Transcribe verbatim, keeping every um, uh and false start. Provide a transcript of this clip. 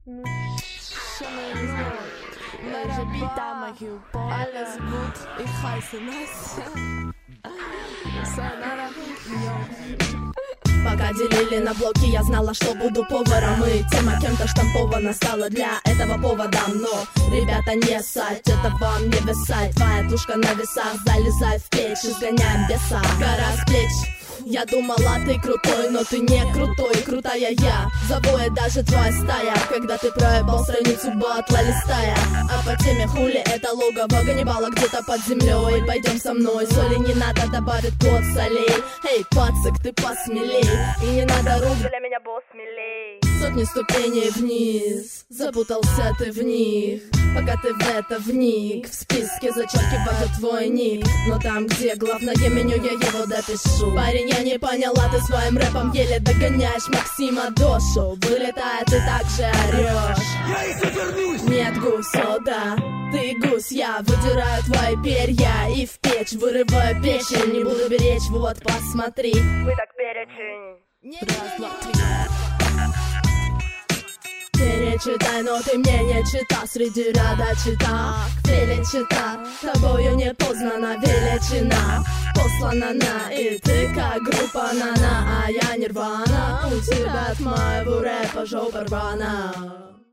Ну, що ми не знаю. Мерхаба, alles gut, ich heiße Настя. Сайонара, йоу. Пока делили на блоки, я знала, что буду поваром. И тема кем-то штампована стала для этого поводом. Но, ребята, не ссать, это вам не висать. Твоя тушка на весах, залезай в печь, изгоняем беса. Гора с плеч. Я думала, ты крутой, но ты не крутой, крутая я. Завоет даже твоя стая, когда ты проебал страницу батла листая. А по теме хули это логово Ганнибала где-то под землей. Пойдем со мной, соли не надо, добавить плод солей. Эй, пацак, ты посмелей, и не надо рук, для меня босс смелей. Сотни ступеней вниз, запутался ты в них. Пока ты в это вник, в списке зачеркиваю твой ник. Но там, где главное меню, я его допишу. Парень, я не поняла, ты своим рэпом еле догоняешь Максима Дошу. Вылетая, ты так же орешь. Я еще вернусь! Нет, гусь, о да, ты гусь, я выдираю твои перья и в печь вырываю печень. Не буду беречь, вот посмотри. Вы так перечень. Раз, два, три. Перечитай, но ты мне не чита. Среди ряда чита, перечита. Тобою не познана величина. Послана на, и ты как группа Нана. А я Нирвана, у тебя от моего рэпа жопа рвана.